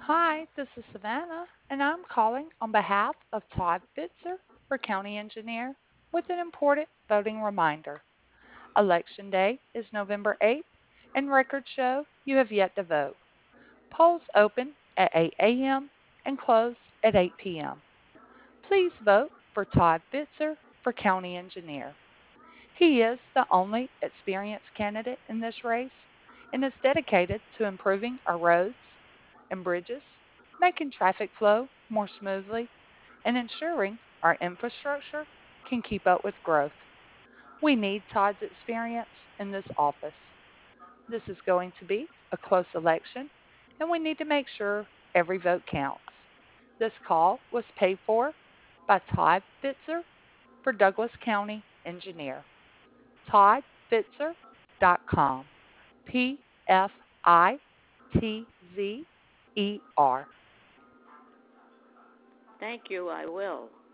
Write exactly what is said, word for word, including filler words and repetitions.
Hi, this is Savannah, and I'm calling on behalf of Todd Bitzer for County Engineer with an important voting reminder. Election Day is November eighth, and records show you have yet to vote. Polls open at eight a m and close at eight p m. Please vote for Todd Bitzer for County Engineer. He is the only experienced candidate in this race and is dedicated to improving our roads and bridges, making traffic flow more smoothly, and ensuring our infrastructure can keep up with growth. We need Todd's experience in this office. This is going to be a close election, and we need to make sure every vote counts. This call was paid for by Todd Bitzer for Douglas County Engineer. todd bitzer dot com. P F I T Z E R. Thank you, I will.